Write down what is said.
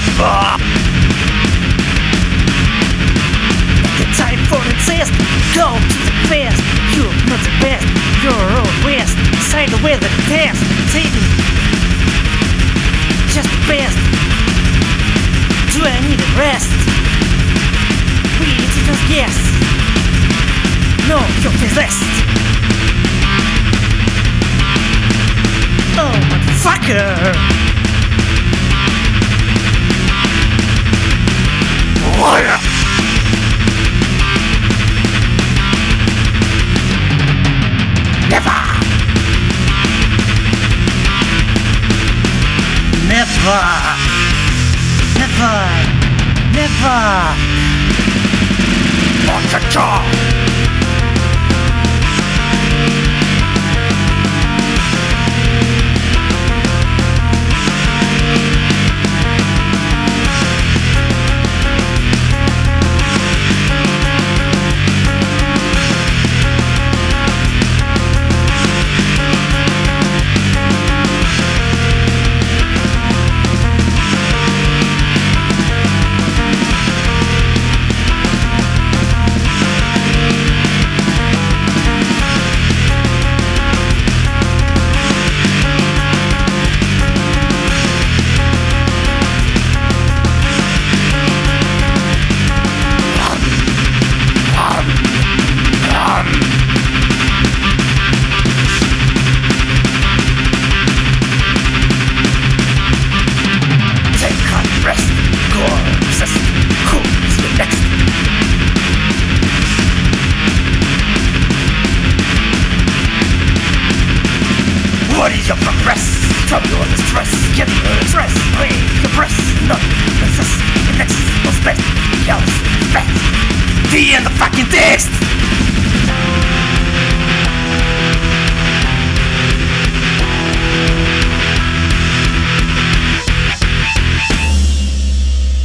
never. The time for insist, go to the best. You're not the best, you're all west. Side with the test, taking just the best. Do I need a rest? We need to just guess. No, you're possessed. Oh, motherfucker! Liar! Never! Never! Never! Never! Cha-cha-cha! What is your progress? Trouble or distress? Get the stress, play, compress, not possess, the next was best, yells, fast. The end of fucking text!